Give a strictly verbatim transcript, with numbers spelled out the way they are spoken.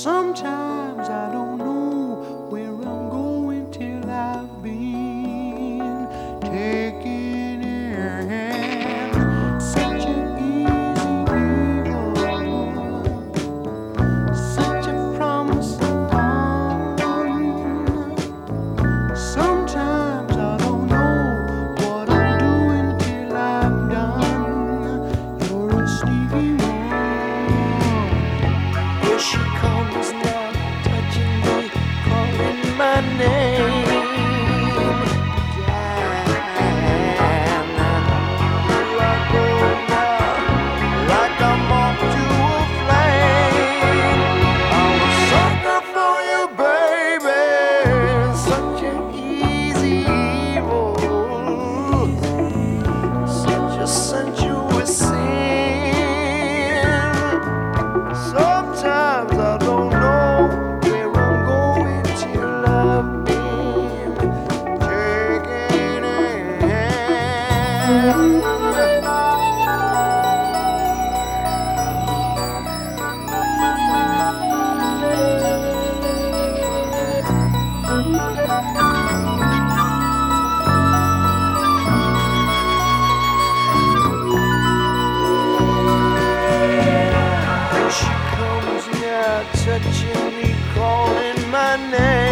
Sometimes I don't know where I'm going till I've been taken in. Such an easy evil, such a promise upon. Sometimes I don't know what I'm doing till I'm done. You're a sneaky one. Here she comes now, touching me, calling my name. Diana, here I go now, like I'm off to a flame. I'm a sucker for you, baby, such an easy evil, such a sensuous sin. Sometimes I don't know where I'm going till I've been taken in. Here she comes now, touching me, calling my name.